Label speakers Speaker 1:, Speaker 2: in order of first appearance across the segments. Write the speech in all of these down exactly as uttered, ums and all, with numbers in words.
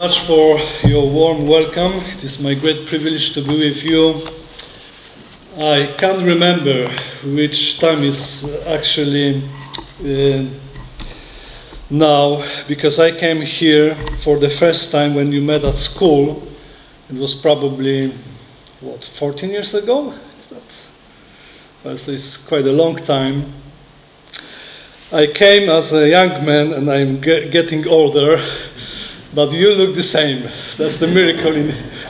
Speaker 1: Much for your warm welcome. It is my great privilege to be with you. I can't remember which time is actually uh, now, because I came here for the first time when you met at school. It was probably, what, fourteen years ago? Is that? Well, so it's quite a long time. I came as a young man and I'm ge- getting older. But you look the same. That's the miracle. In,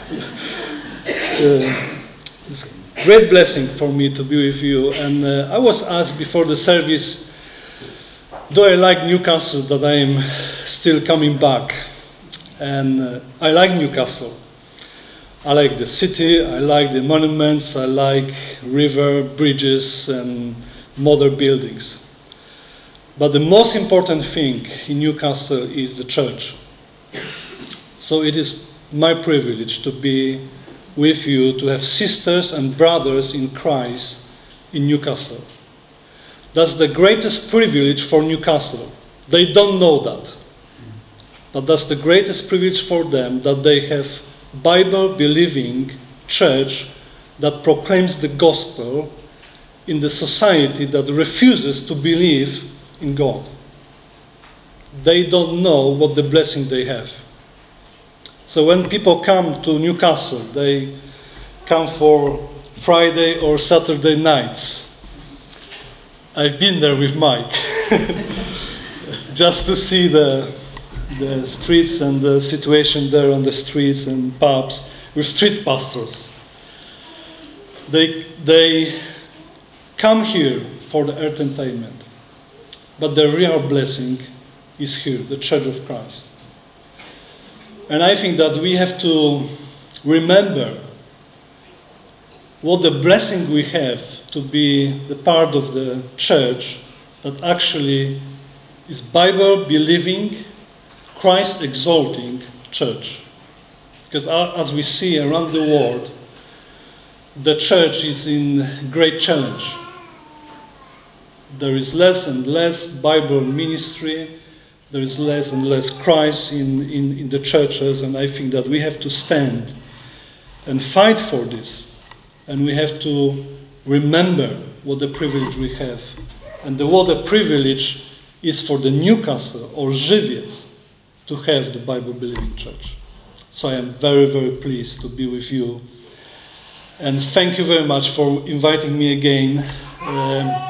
Speaker 1: uh, it's a great blessing for me to be with you. And uh, I was asked before the service, do I like Newcastle, that I am still coming back? And uh, I like Newcastle. I like the city, I like the monuments, I like river, bridges, and modern buildings. But the most important thing in Newcastle is the church. So it is my privilege to be with you, to have sisters and brothers in Christ in Newcastle. That's the greatest privilege for Newcastle. They don't know that. But that's the greatest privilege for them, that they have Bible-believing church that proclaims the gospel in the society that refuses to believe in God. They don't know what the blessing they have. So when people come to Newcastle, they come for Friday or Saturday nights. I've been there with Mike, just to see the the streets and the situation there on the streets and pubs with street pastors. They they come here for the entertainment, but the real blessing is here, the Church of Christ. And I think that we have to remember what the blessing we have to be the part of the church that actually is Bible-believing, Christ-exalting church. Because as we see around the world, the church is in great challenge. There is less and less Bible ministry. There is less and less Christ in, in, in the churches, and I think that we have to stand and fight for this. And we have to remember what the privilege we have. And the, what a privilege is for the Newcastle or Żywiec to have the Bible-believing church. So I am very, very pleased to be with you. And thank you very much for inviting me again. Um,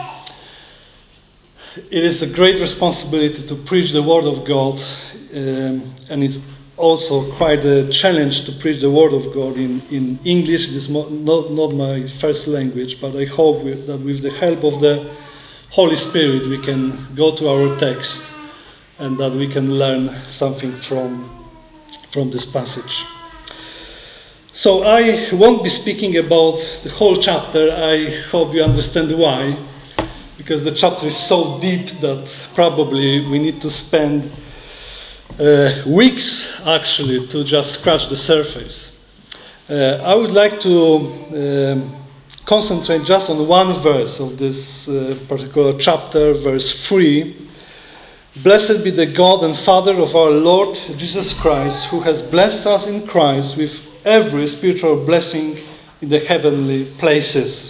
Speaker 1: It is a great responsibility to preach the Word of God, um, and it's also quite a challenge to preach the Word of God in, in English. It is mo- not, not my first language, but I hope with, that with the help of the Holy Spirit we can go to our text and that we can learn something from, from this passage. So I won't be speaking about the whole chapter. I hope you understand why. Because the chapter is so deep that probably we need to spend uh, weeks actually to just scratch the surface. Uh, I would like to um, concentrate just on one verse of this uh, particular chapter, verse three. Blessed be the God and Father of our Lord Jesus Christ, who has blessed us in Christ with every spiritual blessing in the heavenly places.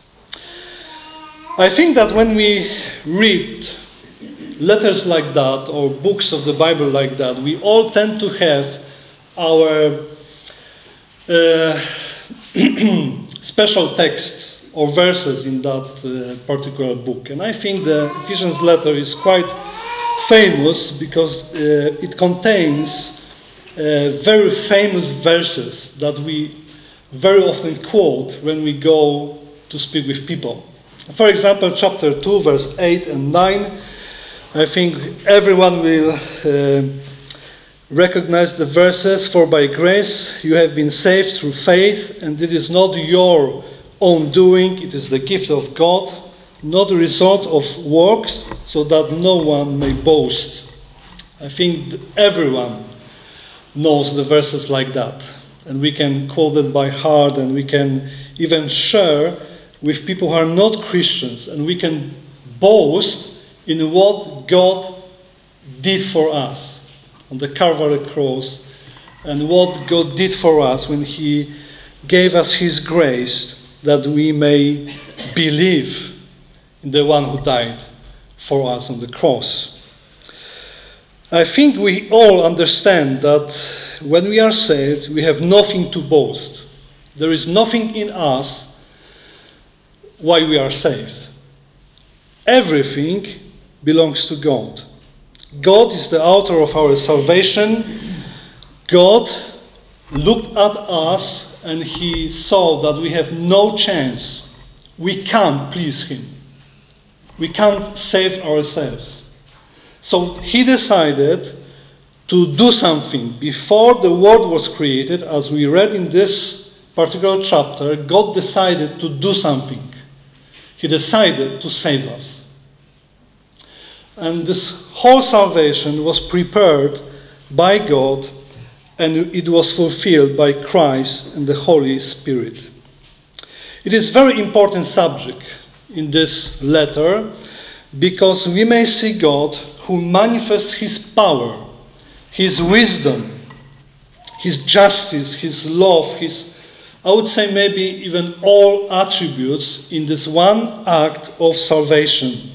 Speaker 1: I think that when we read letters like that or books of the Bible like that, we all tend to have our uh, special texts or verses in that uh, particular book. And I think the Ephesians letter is quite famous because uh, it contains uh, very famous verses that we very often quote when we go to speak with people. For example, chapter two, verse eight and nine, I think everyone will uh, recognize the verses. For by grace you have been saved through faith, and it is not your own doing, it is the gift of God, not the result of works, so that no one may boast. I think everyone knows the verses like that, and we can quote them by heart, and we can even share with people who are not Christians, and we can boast in what God did for us on the Calvary cross and what God did for us when He gave us His grace that we may believe in the one who died for us on the cross. I think we all understand that when we are saved, we have nothing to boast. There is nothing in us why we are saved. Everything belongs to God. God is the author of our salvation. God looked at us and He saw that we have no chance. We can't please Him. We can't save ourselves. So He decided to do something. Before the world was created, as we read in this particular chapter, God decided to do something. He decided to save us. And this whole salvation was prepared by God, and it was fulfilled by Christ and the Holy Spirit. It is a very important subject in this letter, because we may see God who manifests His power, His wisdom, His justice, His love, His, I would say maybe even all attributes in this one act of salvation.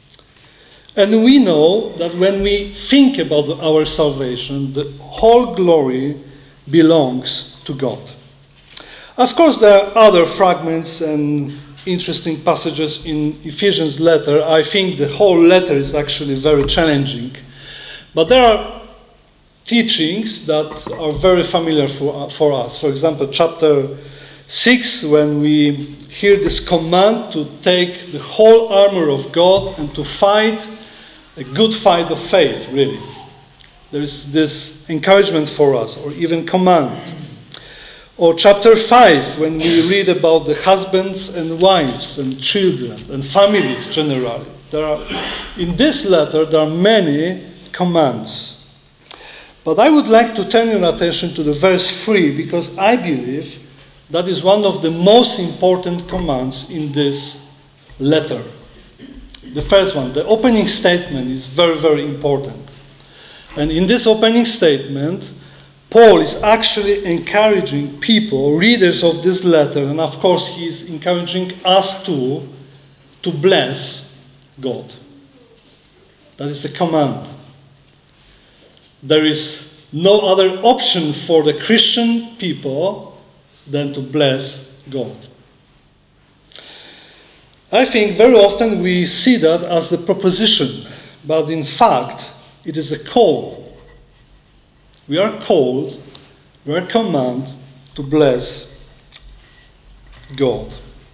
Speaker 1: And we know that when we think about our salvation, the whole glory belongs to God. Of course, there are other fragments and interesting passages in Ephesians letter. I think the whole letter is actually very challenging. But there are teachings that are very familiar for, for us. For example, chapter six, when we hear this command to take the whole armor of God and to fight a good fight of faith, really. There is this encouragement for us, or even command. Or chapter five, when we read about the husbands and wives and children and families generally. There are, in this letter, there are many commands. But I would like to turn your attention to the verse three, because I believe that is one of the most important commands in this letter. The first one, the opening statement, is very, very important. And in this opening statement, Paul is actually encouraging people, readers of this letter, and of course he is encouraging us too, to bless God. That is the command. There is no other option for the Christian people than to bless God. I think very often we see that as the proposition, but in fact, it is a call. We are called, we are commanded to bless God.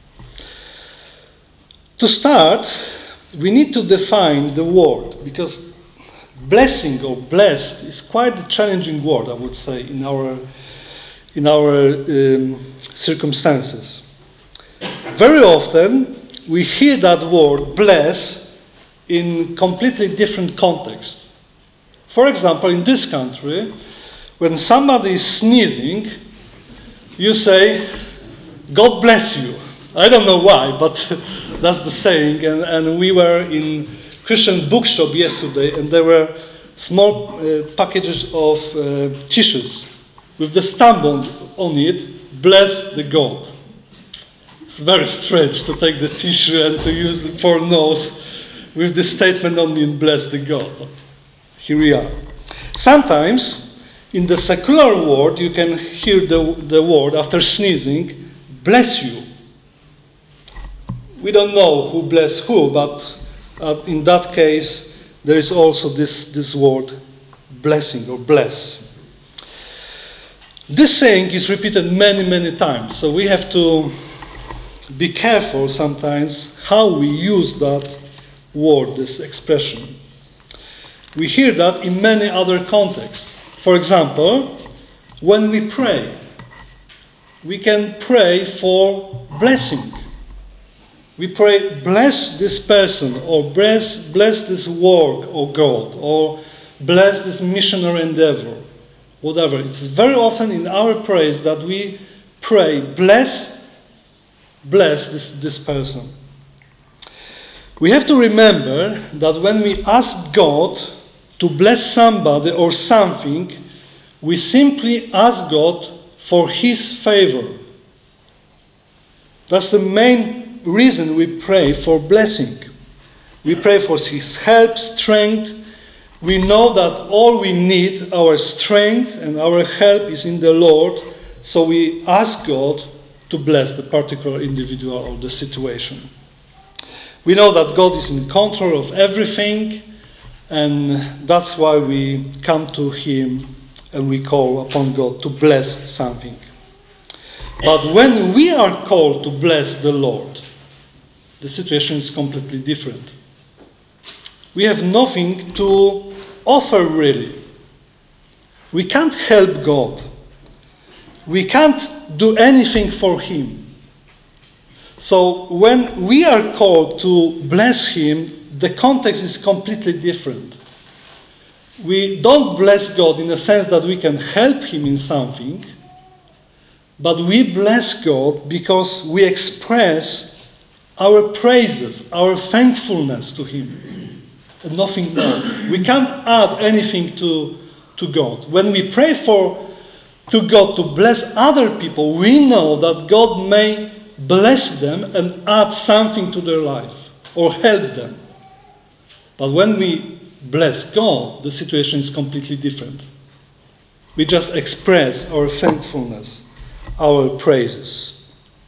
Speaker 1: To start, we need to define the word, because blessing or blessed is quite a challenging word, I would say, in our, in our um, circumstances. Very often, we hear that word, bless, in completely different context. For example, in this country, when somebody is sneezing, you say, God bless you. I don't know why, but that's the saying. And, and we were in Christian bookshop yesterday, and there were small uh, packages of uh, tissues with the stamp on, on it, bless the God. It's very strange to take the tissue and to use it for nose with the statement on it, bless the God. But here we are. Sometimes, in the secular world, you can hear the, the word, after sneezing, bless you. We don't know who bless who, but uh, in that case, there is also this, this word, blessing or bless. This saying is repeated many, many times, so we have to be careful sometimes how we use that word, this expression. We hear that in many other contexts. For example, when we pray, we can pray for blessing. We pray, bless this person, or bless, bless this work, oh God, or bless this missionary endeavor, whatever. It's very often in our prayers that we pray, bless Bless this, this person. We have to remember that when we ask God to bless somebody or something, We simply ask God for His favor. That's the main reason we pray for blessing. We pray for His help, strength. We know that all we need, our strength and our help, is in the Lord. So we ask God to bless the particular individual or the situation. We know that God is in control of everything, and that's why we come to Him and we call upon God to bless something. But when we are called to bless the Lord, the situation is completely different. We have nothing to offer, really. We can't help God. We can't do anything for Him. So when we are called to bless Him, the context is completely different. We don't bless God in the sense that we can help Him in something, but we bless God because we express our praises, our thankfulness to Him, and nothing more. We can't add anything to, to God. When we pray for to God to bless other people, we know that God may bless them and add something to their life or help them. But when we bless God, the situation is completely different. We just express our thankfulness, our praises.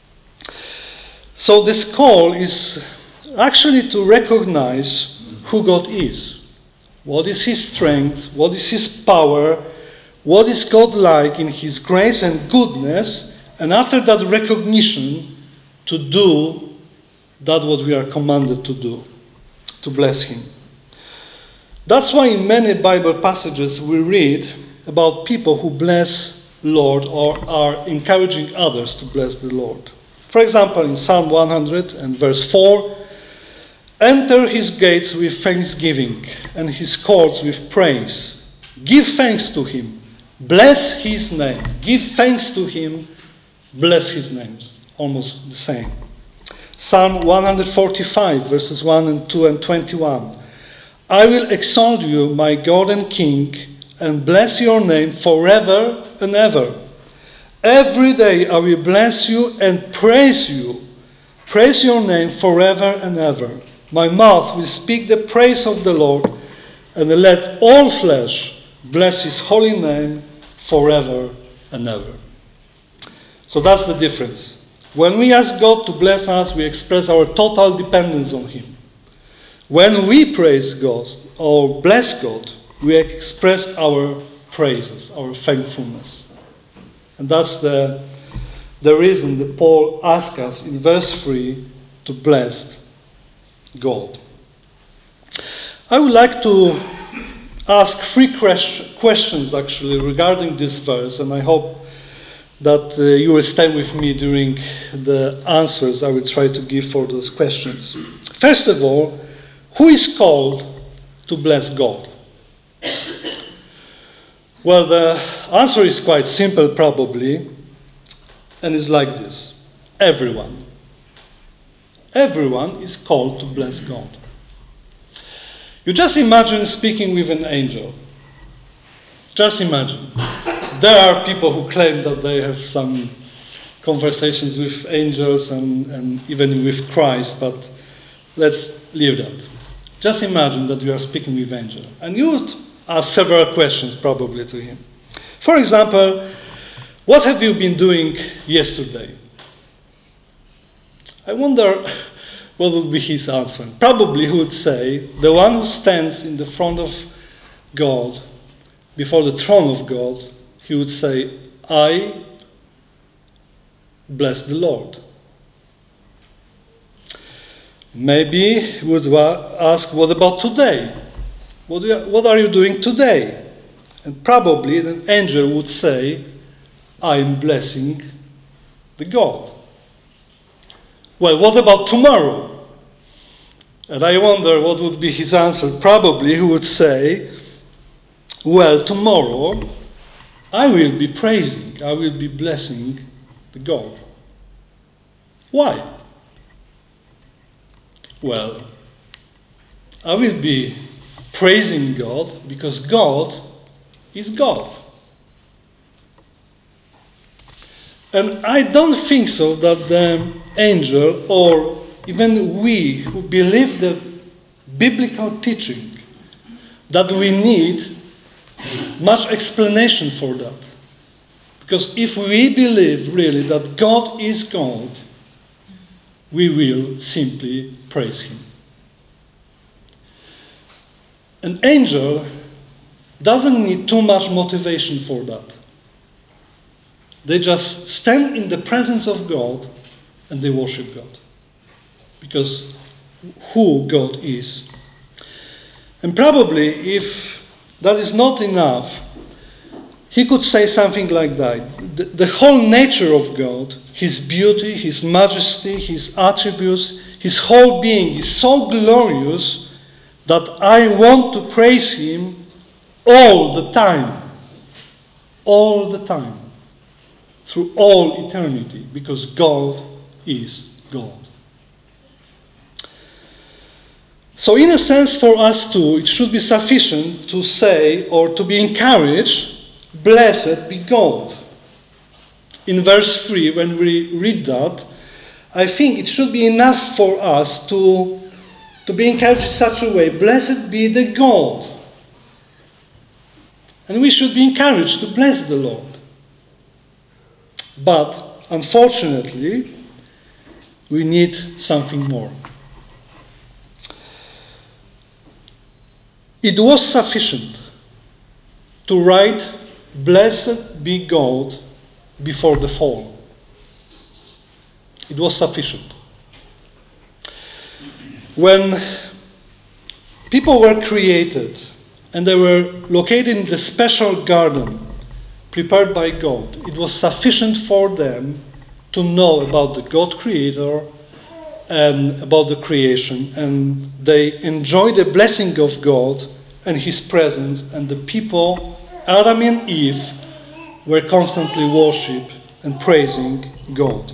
Speaker 1: So this call is actually to recognize who God is. What is His strength? What is His power? What is God like in His grace and goodness? And after that recognition, to do that what we are commanded to do, to bless Him. That's why in many Bible passages we read about people who bless Lord or are encouraging others to bless the Lord. For example, in Psalm one hundred and verse four, enter His gates with thanksgiving and His courts with praise. Give thanks to Him. Bless His name. Give thanks to Him. Bless His name. Almost the same. Psalm one forty-five, verses one and two and twenty-one. I will exalt you, my God and King, and bless your name forever and ever. Every day I will bless you and praise you. Praise your name forever and ever. My mouth will speak the praise of the Lord, and let all flesh bless His holy name forever and ever. So that's the difference. When we ask God to bless us, we express our total dependence on Him. When we praise God or bless God, we express our praises, our thankfulness. And that's the, the reason that Paul asks us in verse three to bless God. I would like to ask three questions actually regarding this verse, and I hope that uh, you will stay with me during the answers I will try to give for those questions. First of all, who is called to bless God? Well, the answer is quite simple probably, and it's like this. Everyone. Everyone is called to bless God. You just imagine speaking with an angel. Just imagine. There are people who claim that they have some conversations with angels and, and even with Christ, but let's leave that. Just imagine that you are speaking with an angel, and you would ask several questions probably to him. For example, what have you been doing yesterday? I wonder what would be his answer. Probably he would say, the one who stands in the front of God, before the throne of God, he would say, I bless the Lord. Maybe he would ask, what about today? What, do you, what are you doing today? And probably an angel would say, I'm blessing the God. Well, what about tomorrow? And I wonder what would be his answer. Probably he would say, well, tomorrow I will be praising, I will be blessing the God. Why? Well, I will be praising God because God is God. And I don't think so that the angel, or even we who believe the biblical teaching, that we need much explanation for that. Because if we believe really that God is God, we will simply praise Him. An angel doesn't need too much motivation for that. They just stand in the presence of God and they worship God. Because who God is. And probably if that is not enough, he could say something like that. The, the whole nature of God, His beauty, His majesty, His attributes, His whole being is so glorious that I want to praise Him all the time. All the time. Through all eternity. Because God is God. So in a sense for us too, it should be sufficient to say or to be encouraged, blessed be God. In verse three, when we read that, I think it should be enough for us to, to be encouraged in such a way, blessed be the God. And we should be encouraged to bless the Lord. But, unfortunately, we need something more. It was sufficient to write, blessed be God, before the fall. It was sufficient. When people were created and they were located in the special garden prepared by God, it was sufficient for them to know about the God Creator and about the creation, and they enjoyed the blessing of God and His presence, and the people, Adam and Eve, were constantly worshiping and praising God.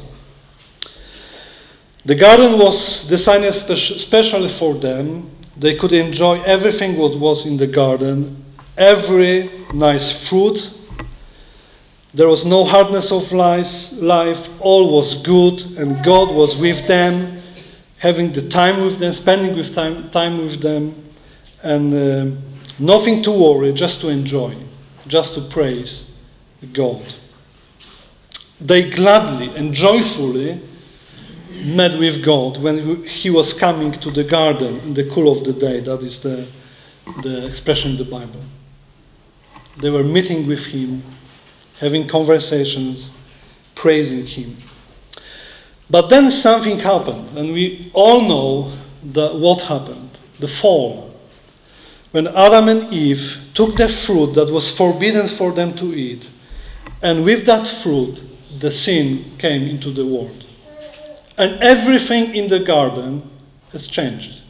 Speaker 1: The garden was designed especially for them. They could enjoy everything what was in the garden, every nice fruit. There was no hardness of life, all was good, and God was with them, having the time with them, spending with time, time with them, and uh, nothing to worry, just to enjoy, just to praise God. They gladly and joyfully met with God when He was coming to the garden in the cool of the day. That is the, the expression in the Bible. They were meeting with Him, having conversations, praising Him. But then something happened, and we all know the, what happened, the fall. When Adam and Eve took the fruit that was forbidden for them to eat, and with that fruit, the sin came into the world. And everything in the garden has changed.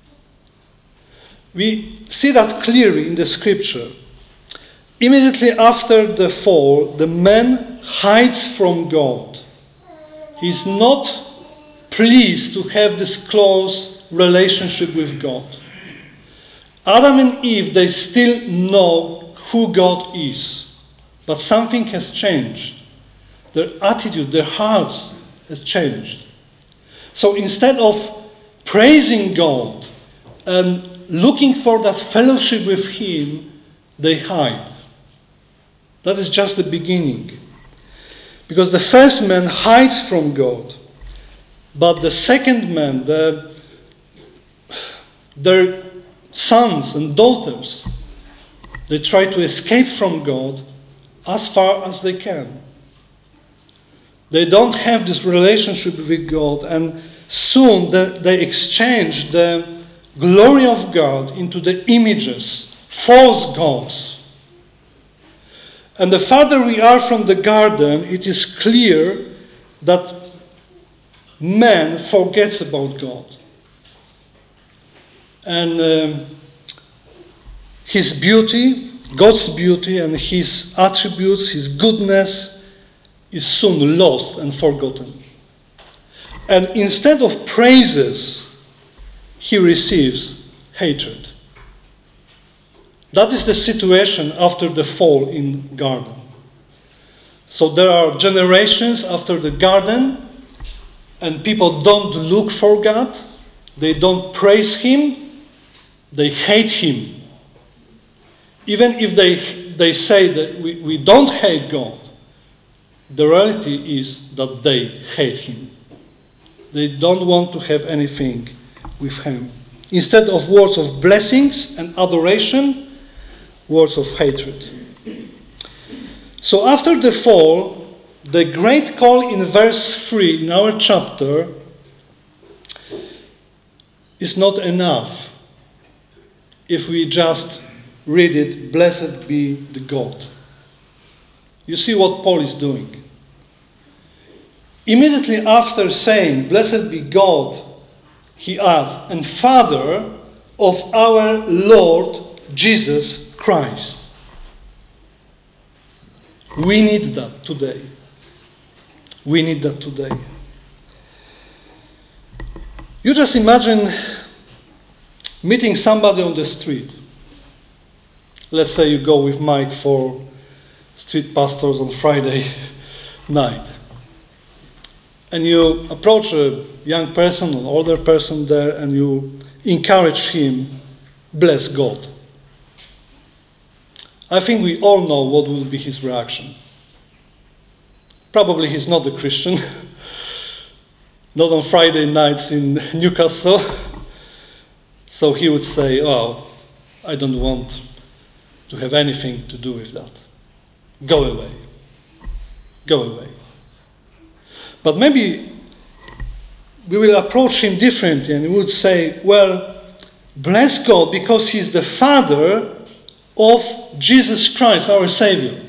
Speaker 1: We see that clearly in the scripture. Immediately after the fall, the man hides from God. He's not pleased to have this close relationship with God. Adam and Eve, they still know who God is. But something has changed. Their attitude, their hearts has changed. So instead of praising God and looking for that fellowship with Him, they hide. That is just the beginning. Because the first man hides from God. But the second man, the, their sons and daughters, they try to escape from God as far as they can. They don't have this relationship with God, and soon the, they exchange the glory of God into the images, false gods. And the farther we are from the garden, it is clear that man forgets about God. And um, His beauty, God's beauty and His attributes, His goodness, is soon lost and forgotten. And instead of praises, he receives hatred. That is the situation after the fall in garden. So there are generations after the garden, and people don't look for God, they don't praise Him, they hate Him. Even if they, they say that we, we don't hate God, the reality is that they hate Him. They don't want to have anything with Him. Instead of words of blessings and adoration, words of hatred. So after the fall, the great call in verse three in our chapter is not enough if we just read it, blessed be the God. You see what Paul is doing. Immediately after saying, blessed be God, he adds, and Father of our Lord Jesus Christ. We need that today. We need that today. You just imagine meeting somebody on the street. Let's say you go with Mike for street pastors on Friday night. And you approach a young person, an older person there, and you encourage him, bless God. I think we all know what will be his reaction. Probably he's not a Christian. Not on Friday nights in Newcastle. So he would say, oh, I don't want to have anything to do with that. Go away. Go away. But maybe we will approach him differently and we would say, well, bless God because he's the Father of Jesus Christ, our Savior.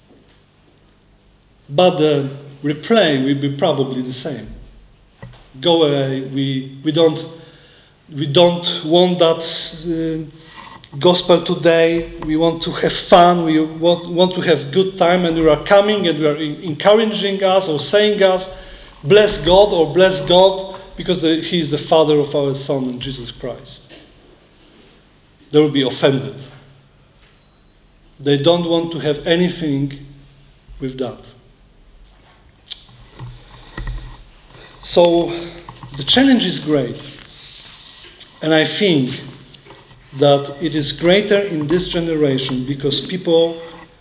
Speaker 1: But the reply will be probably the same. Go away. We we don't we don't want that uh, gospel today. We want to have fun. We want, want to have good time, and you are coming and you are encouraging us or saying us, bless God or bless God because the, He is the Father of our Son, Jesus Christ. They will be offended. They don't want to have anything with that. So the challenge is great. And I think that it is greater in this generation because people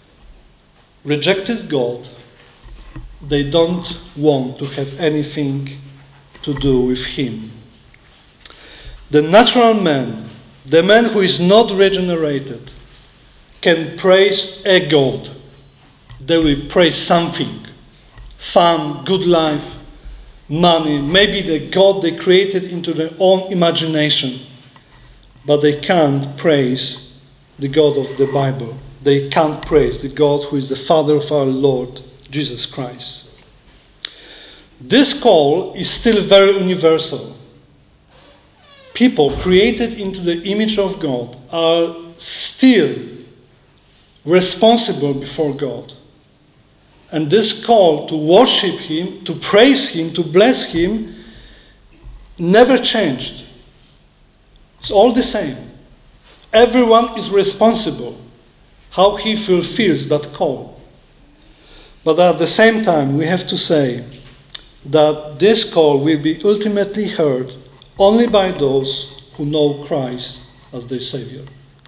Speaker 1: rejected God. They don't want to have anything to do with Him. The natural man, the man who is not regenerated, can praise a God. They will praise something. Fun, good life, money, maybe the God they created into their own imagination. But they can't praise the God of the Bible. They can't praise the God who is the Father of our Lord, Jesus Christ. This call is still very universal. People created into the image of God are still responsible before God. And this call to worship Him, to praise Him, to bless Him, never changed. It's all the same. Everyone is responsible how he fulfills that call. But at the same time, we have to say that this call will be ultimately heard only by those who know Christ as their Savior.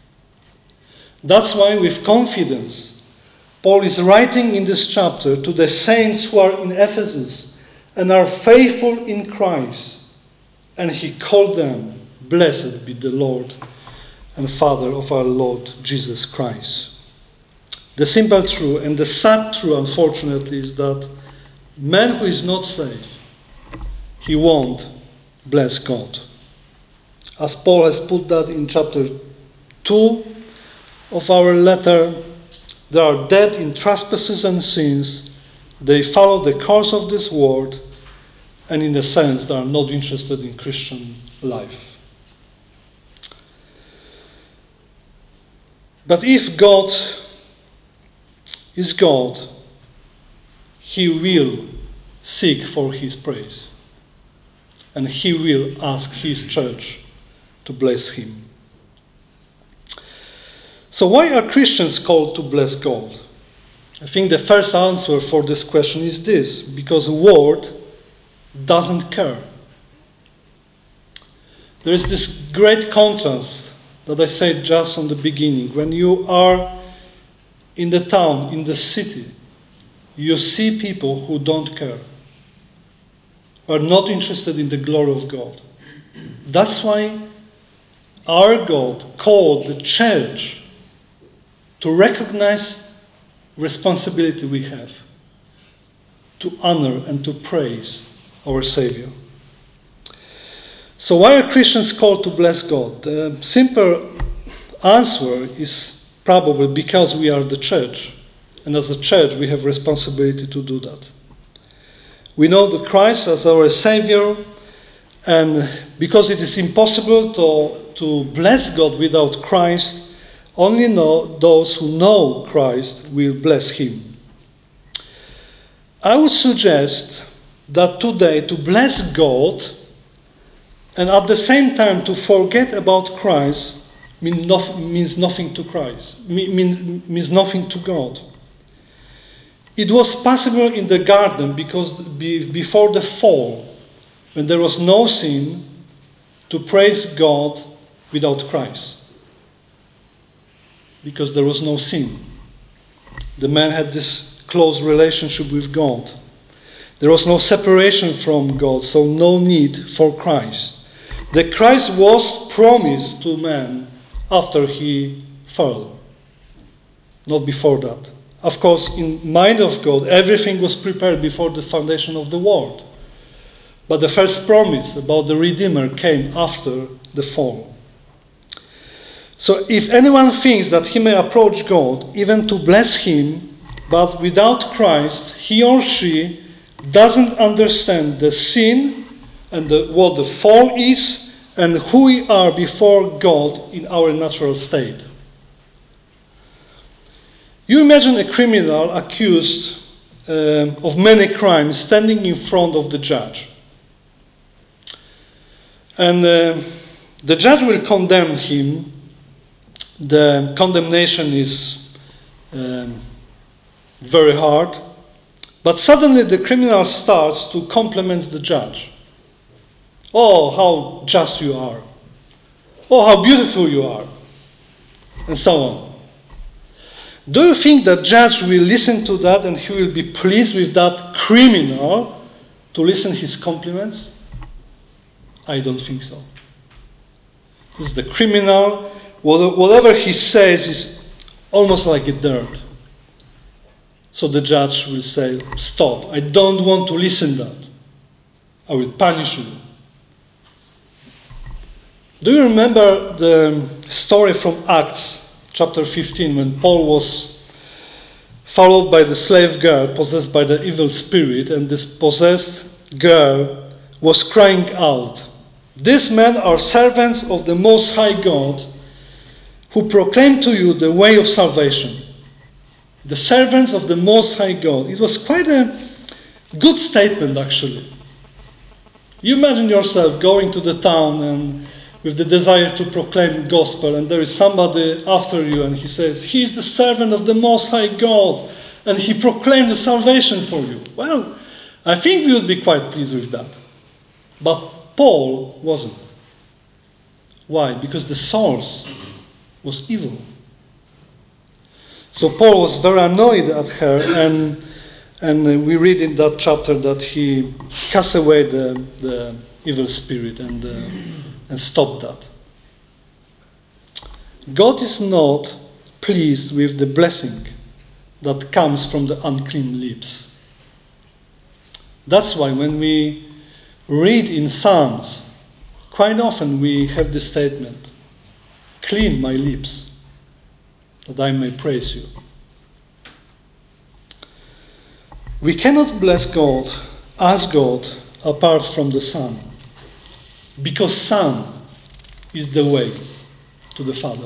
Speaker 1: That's why with confidence, Paul is writing in this chapter to the saints who are in Ephesus and are faithful in Christ. And he called them, blessed be the Lord and Father of our Lord Jesus Christ. The simple truth and the sad truth, unfortunately, is that man who is not saved, he won't bless God. As Paul has put that in chapter two of our letter, they are dead in trespasses and sins. They follow the course of this world, and in a sense, they are not interested in Christian life. But if God is God, He will seek for His praise. And He will ask His church to bless Him. So why are Christians called to bless God? I think the first answer for this question is this: because the world doesn't care. There is this great contrast that I said just on the beginning. When you are in the town, in the city, you see people who don't care, are not interested in the glory of God. That's why our God called the church to recognize responsibility we have, to honor and to praise our Savior. So why are Christians called to bless God? The simple answer is probably because we are the church. And as a church, we have responsibility to do that. We know the Christ as our Savior, and because it is impossible to, to bless God without Christ, only know those who know Christ will bless Him. I would suggest that today to bless God and at the same time to forget about Christ mean no, means nothing to Christ, mean, means nothing to God. It was possible in the garden because before the fall, when there was no sin, to praise God without Christ. Because there was no sin. The man had this close relationship with God. There was no separation from God, so no need for Christ. The Christ was promised to man after he fell, not before that. Of course, in mind of God, everything was prepared before the foundation of the world. But the first promise about the Redeemer came after the fall. So if anyone thinks that he may approach God, even to bless Him, but without Christ, he or she doesn't understand the sin and the, what the fall is and who we are before God in our natural state. You imagine a criminal accused uh, of many crimes standing in front of the judge. And uh, the judge will condemn him. The condemnation is um, very hard. But suddenly the criminal starts to compliment the judge. Oh, how just you are. Oh, how beautiful you are. And so on. Do you think that judge will listen to that and he will be pleased with that criminal to listen his compliments? I don't think so. This is the criminal. Whatever he says is almost like a dirt. So the judge will say, stop, I don't want to listen to that. I will punish you. Do you remember the story from Acts chapter fifteen when Paul was followed by the slave girl possessed by the evil spirit, and this possessed girl was crying out, "These men are servants of the Most High God who proclaim to you the way of salvation." The servants of the Most High God. It was quite a good statement, actually. You imagine yourself going to the town and with the desire to proclaim gospel, and there is somebody after you and he says, he is the servant of the Most High God, and he proclaimed the salvation for you. Well, I think we would be quite pleased with that. But Paul wasn't. Why? Because the source was evil. So Paul was very annoyed at her, and and we read in that chapter that he cast away the, the evil spirit and uh, and stopped that. God is not pleased with the blessing that comes from the unclean lips. That's why when we read in Psalms, quite often we have this statement, "Clean my lips, that I may praise you." We cannot bless God, ask God, apart from the Son. Because Son is the way to the Father.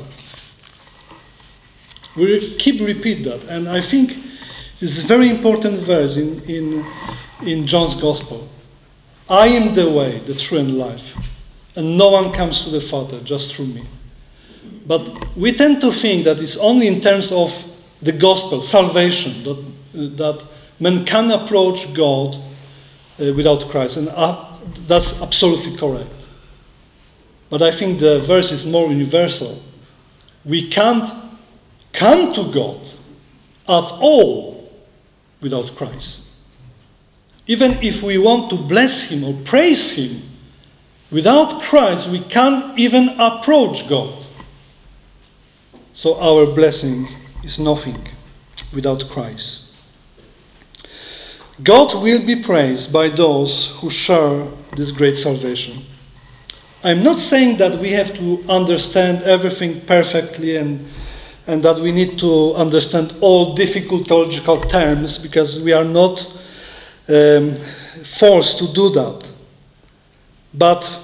Speaker 1: We keep repeat that. And I think it's a very important verse in, in, in John's Gospel. I am the way, the truth, and life. And no one comes to the Father just through me. But we tend to think that it's only in terms of the gospel, salvation, that, that man can approach God uh, without Christ. And uh, that's absolutely correct. But I think the verse is more universal. We can't come to God at all without Christ. Even if we want to bless Him or praise Him, without Christ we can't even approach God. So our blessing is nothing without Christ. God will be praised by those who share this great salvation. I'm not saying that we have to understand everything perfectly and, and that we need to understand all difficult theological terms, because we are not um, forced to do that. But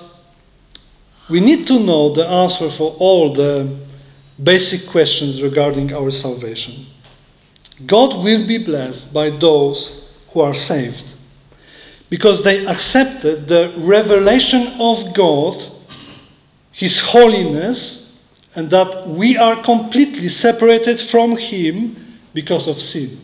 Speaker 1: we need to know the answer for all the basic questions regarding our salvation. God will be blessed by those who are saved, because they accepted the revelation of God, His holiness, and that we are completely separated from Him because of sin.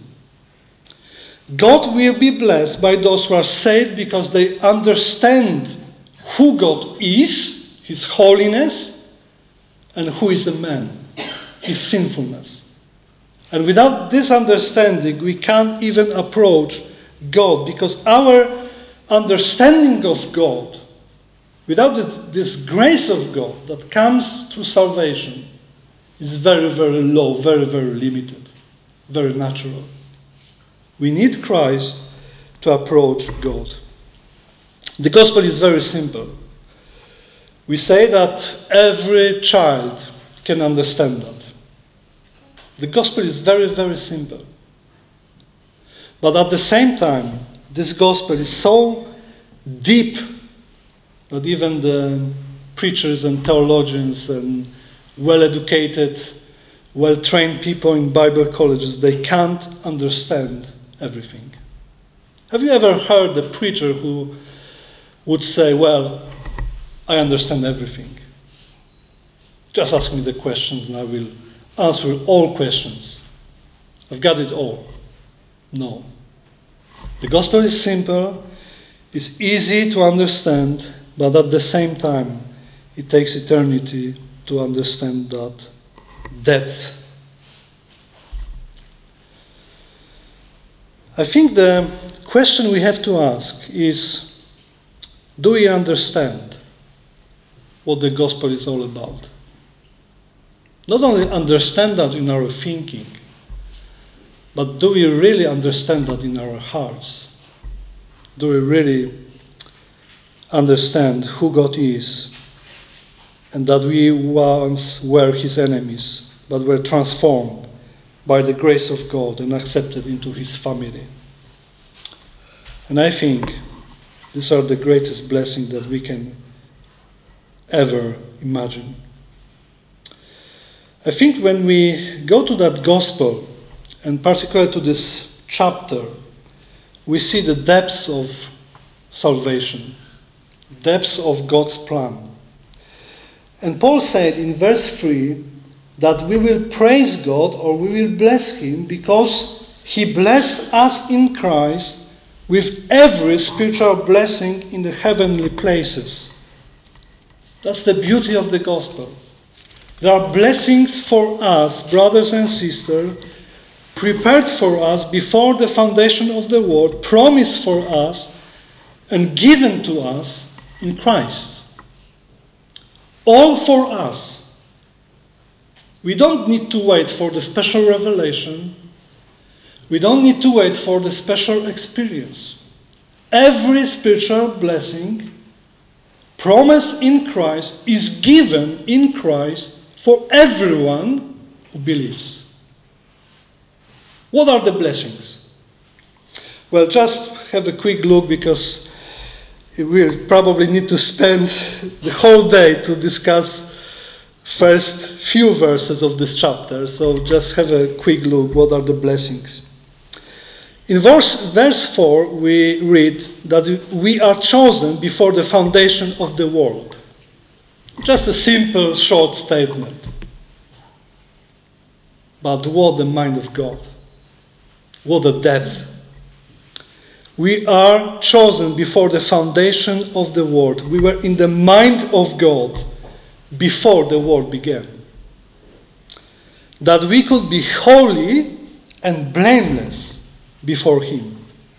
Speaker 1: God will be blessed by those who are saved because they understand who God is, His holiness, and who is a man, his sinfulness. And without this understanding, we can't even approach God, because our understanding of God, without this grace of God that comes through salvation, is very, very low, very, very limited, very natural. We need Christ to approach God. The gospel is very simple. We say that every child can understand that. The gospel is very, very simple. But at the same time, this gospel is so deep that even the preachers and theologians and well-educated, well-trained people in Bible colleges, they can't understand everything. Have you ever heard a preacher who would say, well, I understand everything. Just ask me the questions and I will answer all questions. I've got it all. No. The gospel is simple, it's easy to understand, but at the same time, it takes eternity to understand that depth. I think the question we have to ask is, do we understand what the gospel is all about? Not only understand that in our thinking, but do we really understand that in our hearts? Do we really understand who God is, and that we once were His enemies, but were transformed by the grace of God and accepted into His family? And I think these are the greatest blessings that we can ever imagine. I think when we go to that gospel, and particularly to this chapter, we see the depths of salvation, depths of God's plan. And Paul said in verse three that we will praise God, or we will bless Him, because He blessed us in Christ with every spiritual blessing in the heavenly places. That's the beauty of the gospel. There are blessings for us, brothers and sisters, prepared for us before the foundation of the world, promised for us, and given to us in Christ. All for us. We don't need to wait for the special revelation. We don't need to wait for the special experience. Every spiritual blessing promised in Christ is given in Christ for everyone who believes. What are the blessings? Well, just have a quick look, because we'll probably need to spend the whole day to discuss first few verses of this chapter. So just have a quick look. What are the blessings? In verse, verse four, we read that we are chosen before the foundation of the world. Just a simple, short statement. But what the mind of God? What a depth! We are chosen before the foundation of the world. We were in the mind of God before the world began. That we could be holy and blameless before Him.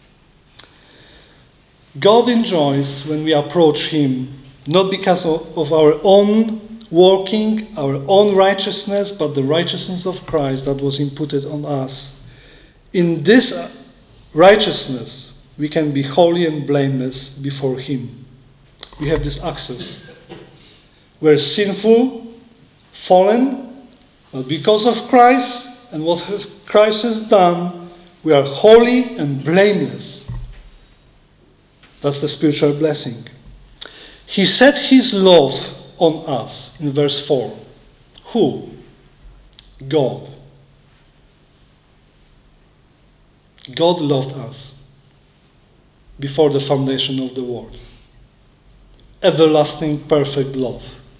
Speaker 1: God enjoys when we approach Him, not because of, of our own working, our own righteousness, but the righteousness of Christ that was imputed on us. In this righteousness, we can be holy and blameless before Him. We have this access. We're sinful, fallen, but because of Christ and what Christ has done, we are holy and blameless. That's the spiritual blessing. He set His love on us in verse four. Who? God. God loved us before the foundation of the world. Everlasting, perfect love.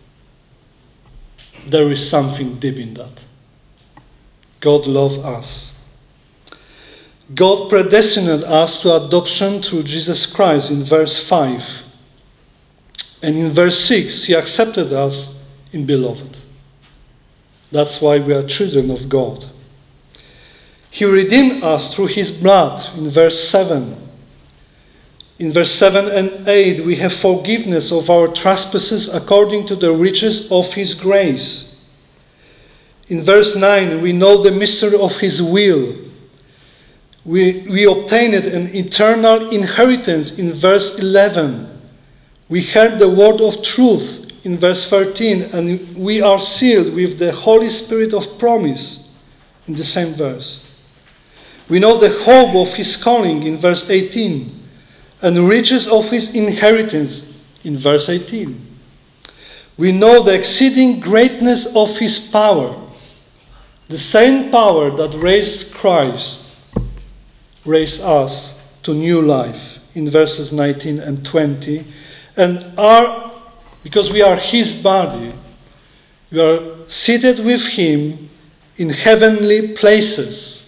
Speaker 1: There is something deep in that. God loved us. God predestined us to adoption through Jesus Christ in verse five. And in verse six, He accepted us in beloved. That's why we are children of God. He redeemed us through His blood in verse seven. In verse seven and eight, we have forgiveness of our trespasses according to the riches of His grace. In verse nine, we know the mystery of His will. We, we obtained an eternal inheritance in verse eleven. We heard the word of truth in verse thirteen, and we are sealed with the Holy Spirit of promise in the same verse. We know the hope of His calling in verse eighteen, and the riches of His inheritance in verse eighteen. We know the exceeding greatness of His power, the same power that raised Christ, raised us to new life in verses nineteen and twenty. And are, because we are His body, we are seated with Him in heavenly places,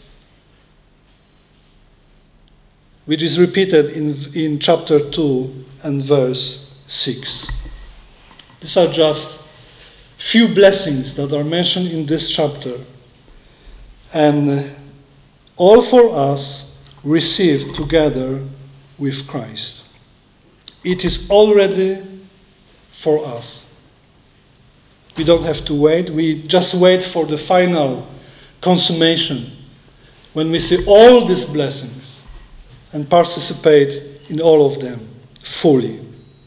Speaker 1: which is repeated in, in chapter two and verse six. These are just few blessings that are mentioned in this chapter, and all for us received together with Christ. It is already for us. We don't have to wait. We just wait for the final consummation when we see all these blessings and participate in all of them fully.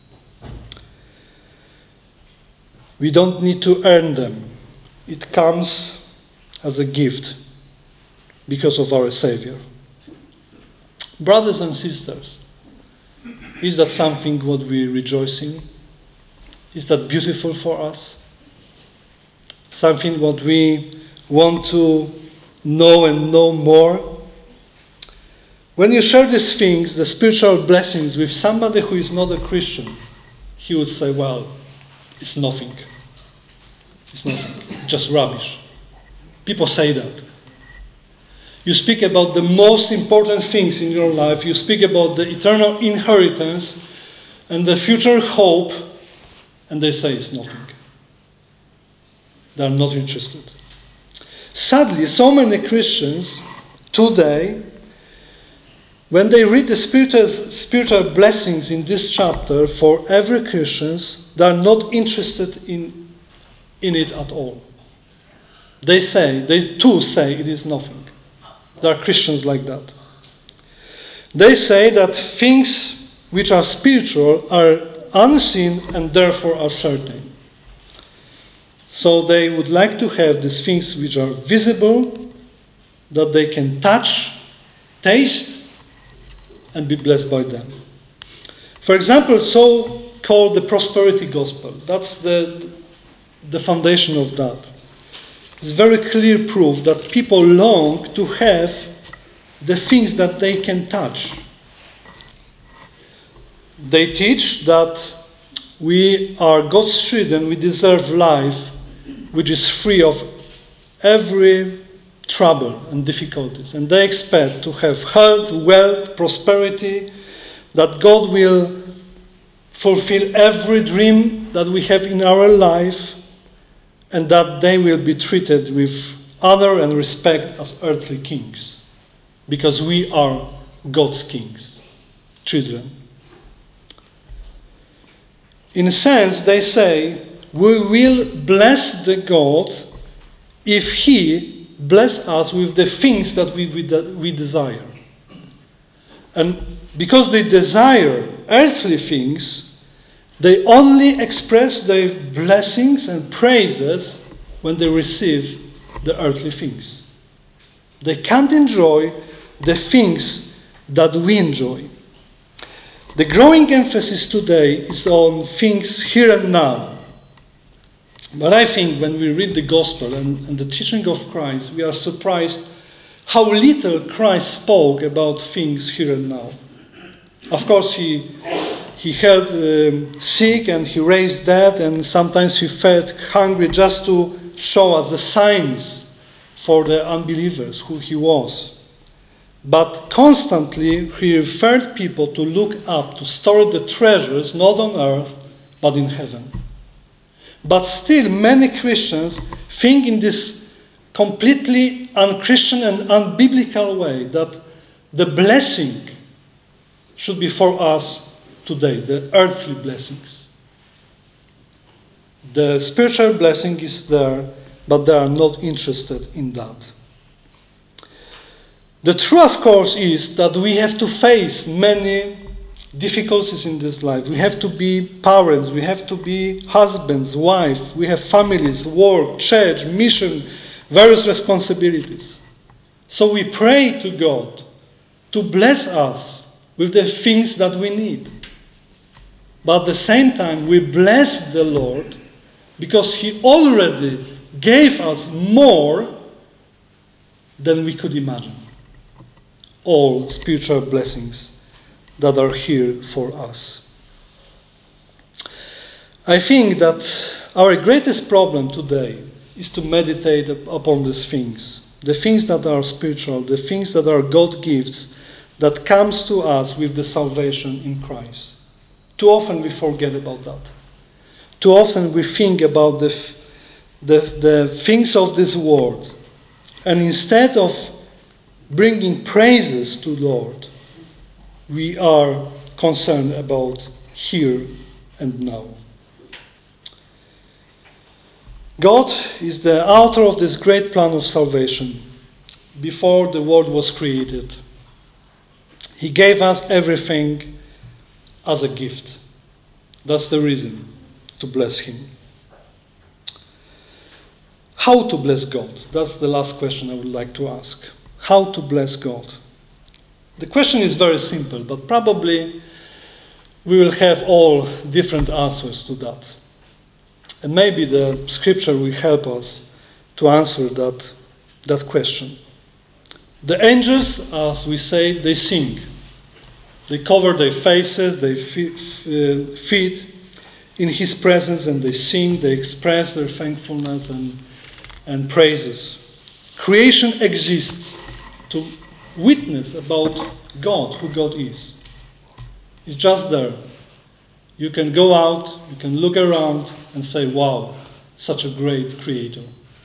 Speaker 1: We don't need to earn them. It comes as a gift because of our Savior. Brothers and sisters, is that something what we rejoice in? Is that beautiful for us? Something what we want to know and know more? When you share these things, the spiritual blessings, with somebody who is not a Christian, he would say, well, it's nothing. It's nothing. Just rubbish. People say that. You speak about the most important things in your life. You speak about the eternal inheritance and the future hope, and they say it's nothing. They are not interested. Sadly, so many Christians today, when they read the spiritual, spiritual blessings in this chapter for every Christian, they are not interested in, in it at all. They say, they too say it is nothing. There are Christians like that. They say that things which are spiritual are unseen and therefore are certain. So they would like to have these things which are visible, that they can touch, taste, and be blessed by them. For example, so-called the prosperity gospel. That's the, the foundation of that. It's very clear proof that people long to have the things that they can touch. They teach that we are God's children, we deserve life which is free of every trouble and difficulties. And they expect to have health, wealth, prosperity, that God will fulfill every dream that we have in our life, and that they will be treated with honor and respect as earthly kings, because we are God's kings, children. In a sense, they say, we will bless the God if He bless us with the things that we, we, we desire. And because they desire earthly things, they only express their blessings and praises when they receive the earthly things. They can't enjoy the things that we enjoy. The growing emphasis today is on things here and now. But I think when we read the gospel and, and the teaching of Christ, we are surprised how little Christ spoke about things here and now. Of course, he, he healed um, sick and he raised dead, and sometimes he felt hungry just to show us the signs for the unbelievers who he was. But constantly he referred people to look up, to store the treasures not on earth, but in heaven. But still many Christians think in this completely unchristian and unbiblical way that the blessing should be for us today, the earthly blessings. The spiritual blessing is there, but they are not interested in that. The truth, of course, is that we have to face many difficulties in this life. We have to be parents, we have to be husbands, wives, we have families, work, church, mission, various responsibilities. So we pray to God to bless us with the things that we need. But at the same time, we bless the Lord because He already gave us more than we could imagine. All spiritual blessings that are here for us. I think that our greatest problem today is to meditate upon these things. The things that are spiritual, the things that are God gifts, that comes to us with the salvation in Christ. Too often we forget about that. Too often we think about the, the, the things of this world. And instead of bringing praises to the Lord, we are concerned about here and now. God is the author of this great plan of salvation before the world was created. He gave us everything as a gift. That's the reason to bless Him. How to bless God? That's the last question I would like to ask. How to bless God? The question is very simple, but probably we will have all different answers to that. And maybe the scripture will help us to answer that, that question. The angels, as we say, they sing. They cover their faces, their feet in His presence, and they sing, they express their thankfulness and, and praises. Creation exists to witness about God, who God is. It's just there. You can go out, you can look around and say, wow, such a great creator.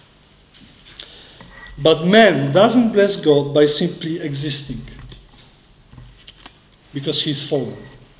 Speaker 1: But man doesn't bless God by simply existing, because he's fallen.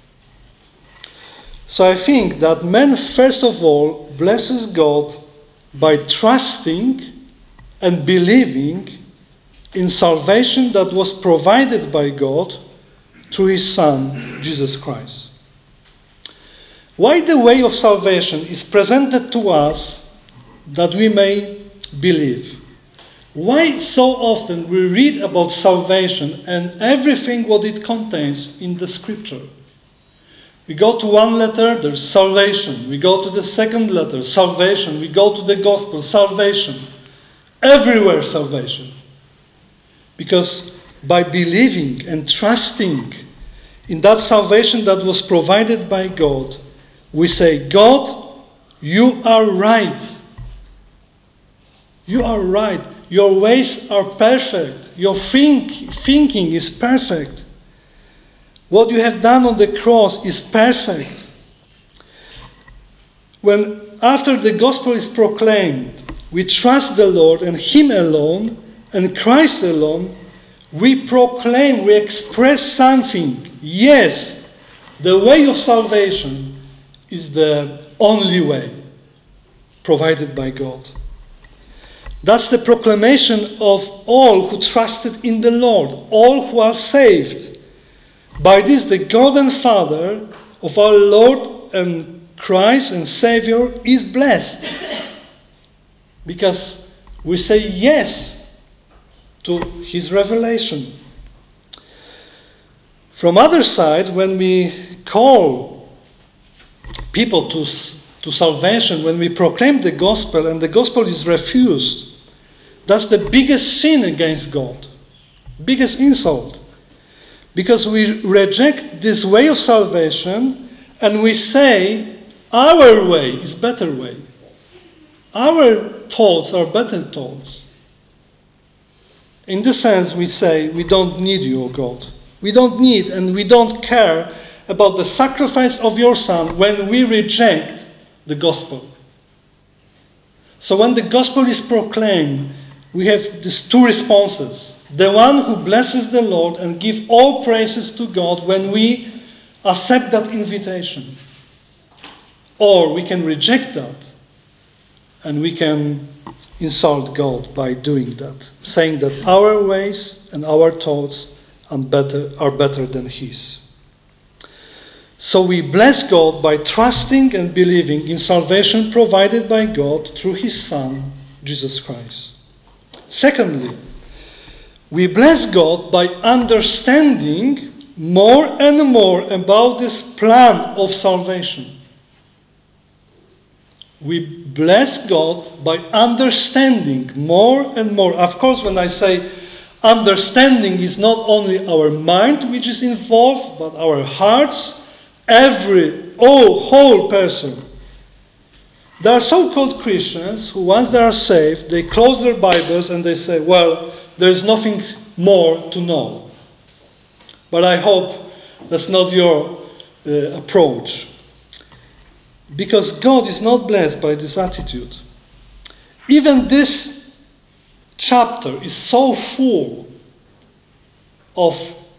Speaker 1: So I think that man first of all blesses God by trusting and believing in salvation that was provided by God through His Son, Jesus Christ. Why the way of salvation is presented to us that we may believe? Why so often we read about salvation and everything what it contains in the scripture? We go to one letter, there's salvation. We go to the second letter, salvation. We go to the gospel, salvation. Everywhere salvation. Because by believing and trusting in that salvation that was provided by God, we say, God, you are right. You are right. your ways are perfect. Your think, thinking is perfect. What you have done on the cross is perfect. When after the gospel is proclaimed, we trust the Lord and Him alone and Christ alone, we proclaim, we express something. Yes, the way of salvation is the only way provided by God. That's the proclamation of all who trusted in the Lord, all who are saved. By this, the God and Father of our Lord and Christ and Savior is blessed. Because we say yes to His revelation. From other side, when we call people to, to salvation, when we proclaim the gospel and the gospel is refused, that's the biggest sin against God, biggest insult. Because we reject this way of salvation and we say our way is better way. Our thoughts are better thoughts. In this sense, we say, we don't need you, O God. We don't need and we don't care about the sacrifice of your Son when we reject the gospel. So when the gospel is proclaimed, we have these two responses. The one who blesses the Lord and gives all praises to God when we accept that invitation. Or we can reject that and we can insult God by doing that, saying that our ways and our thoughts are better, are better than His. So we bless God by trusting and believing in salvation provided by God through His Son, Jesus Christ. Secondly, we bless God by understanding more and more about this plan of salvation. We bless God by understanding more and more. Of course, when I say understanding, is not only our mind which is involved, but our hearts, every, oh, whole person. There are so-called Christians who, once they are saved, they close their Bibles and they say, well, there is nothing more to know. But I hope that's not your uh, approach. Because God is not blessed by this attitude. Even this chapter is so full of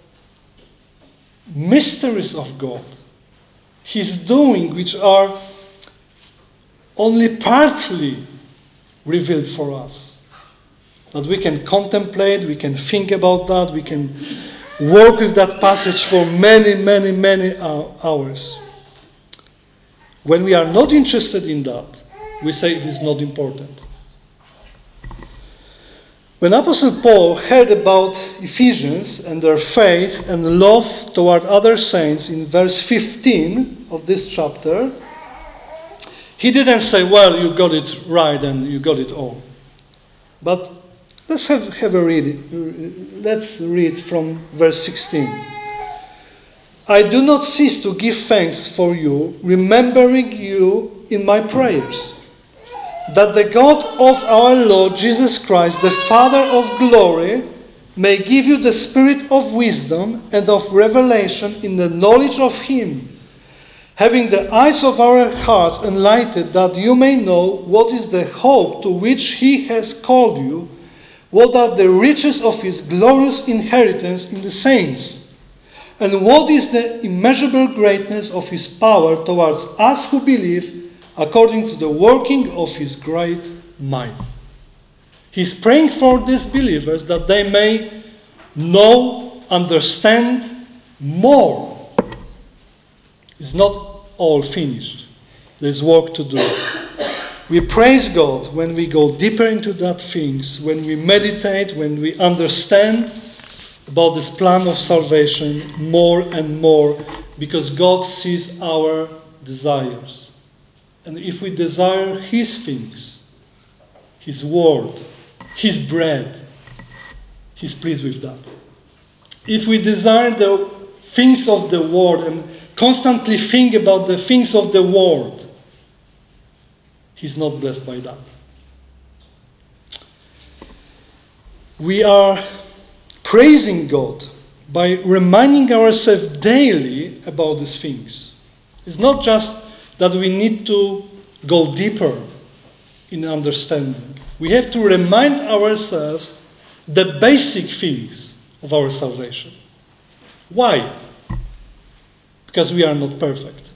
Speaker 1: mysteries of God. He's doing which are only partly revealed for us. That we can contemplate, we can think about that, we can work with that passage for many, many, many hours. When we are not interested in that, we say it is not important. When Apostle Paul heard about Ephesians and their faith and love toward other saints in verse fifteen of this chapter, he didn't say, well, you got it right and you got it all. But let's have, have a read. Let's read from verse sixteen. I do not cease to give thanks for you, remembering you in my prayers, that the God of our Lord Jesus Christ, the Father of glory, may give you the spirit of wisdom and of revelation in the knowledge of Him, having the eyes of our hearts enlightened, that you may know what is the hope to which He has called you, what are the riches of His glorious inheritance in the saints, and what is the immeasurable greatness of His power towards us who believe, according to the working of His great might. He's praying for these believers that they may know, understand more. It's not all finished. There's work to do. We praise God when we go deeper into that things, when we meditate, when we understand about this plan of salvation more and more, because God sees our desires. And if we desire His things, His word, His bread, He's pleased with that. If we desire the things of the world and constantly think about the things of the world, He's not blessed by that. We are praising God by reminding ourselves daily about these things. It's not just that we need to go deeper in understanding. We have to remind ourselves the basic things of our salvation. Why? Because we are not perfect.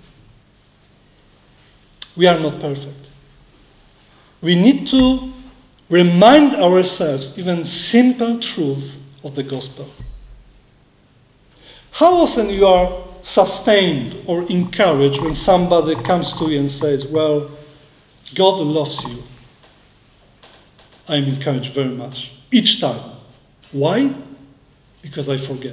Speaker 1: We are not perfect. We need to remind ourselves even simple truth of the gospel. How often you are sustained or encouraged when somebody comes to you and says, well, God loves you. I'm encouraged very much. Each time. Why? Because I forget.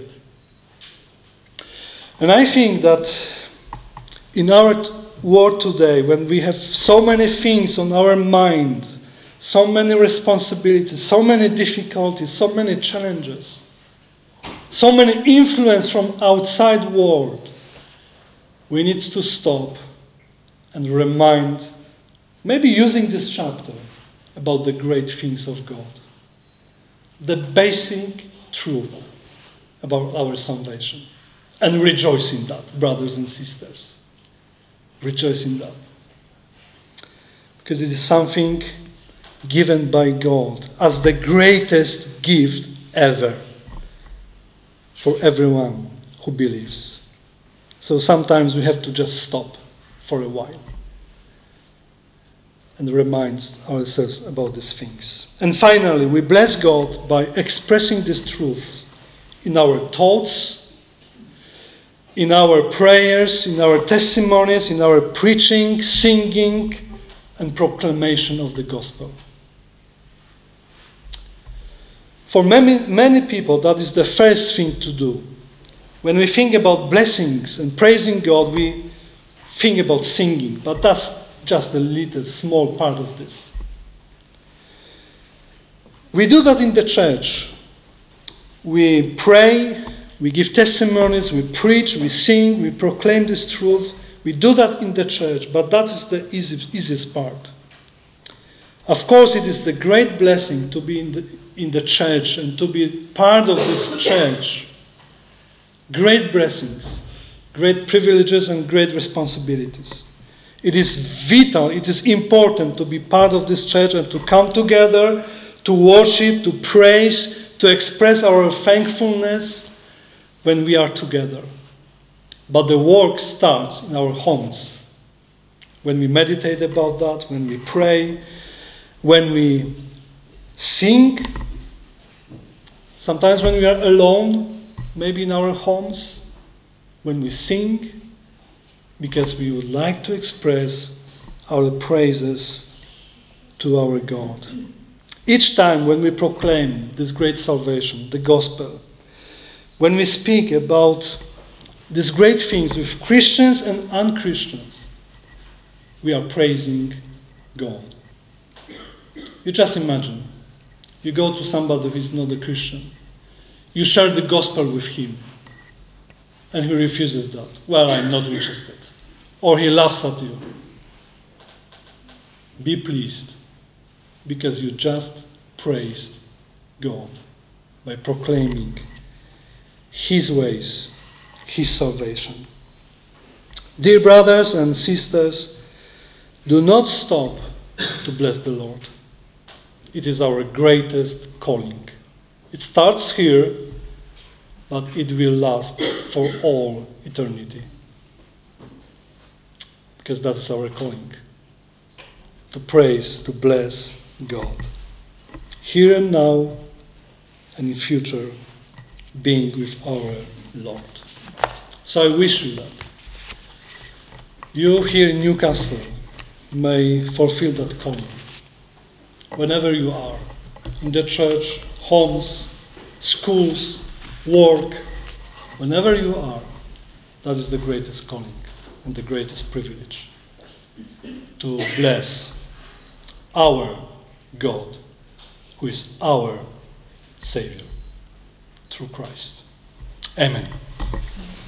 Speaker 1: And I think that in our world today, when we have so many things on our mind, so many responsibilities, so many difficulties, so many challenges, so many influence from outside world, we need to stop and remind, maybe using this chapter, about the great things of God. The basic truth about our salvation. And rejoice in that, brothers and sisters. Rejoice in that. Because it is something given by God as the greatest gift ever for everyone who believes. So sometimes we have to just stop for a while and remind ourselves about these things. And finally, we bless God by expressing these truths in our thoughts, in our prayers, in our testimonies, in our preaching, singing, and proclamation of the gospel. For many, many people, that is the first thing to do. When we think about blessings and praising God, we think about singing, but that's just a little small part of this. We do that in the church. We pray, we give testimonies, we preach, we sing, we proclaim this truth. We do that in the church, but that is the easy, easiest part. Of course, it is the great blessing to be in the, in the church and to be part of this church. Great blessings, great privileges, and great responsibilities. It is vital, it is important to be part of this church and to come together, to worship, to praise, to express our thankfulness when we are together. But the work starts in our homes. When we meditate about that, when we pray, when we sing, sometimes when we are alone, maybe in our homes, when we sing, because we would like to express our praises to our God. Each time when we proclaim this great salvation, the gospel, when we speak about these great things with Christians and unchristians, we are praising God. You just imagine, you go to somebody who is not a Christian, you share the gospel with him, and he refuses that. Well, I'm not interested. Or he laughs at you. Be pleased, because you just praised God by proclaiming His ways, His salvation. Dear brothers and sisters, do not stop to bless the Lord. It is our greatest calling. It starts here, but it will last for all eternity. Because that is our calling. To praise, to bless God. Here and now, and in future, being with our Lord. So I wish you that you here in Newcastle may fulfill that calling. Whenever you are, in the church, homes, schools, work, whenever you are, that is the greatest calling and the greatest privilege. To bless our God, who is our Savior, through Christ. Amen.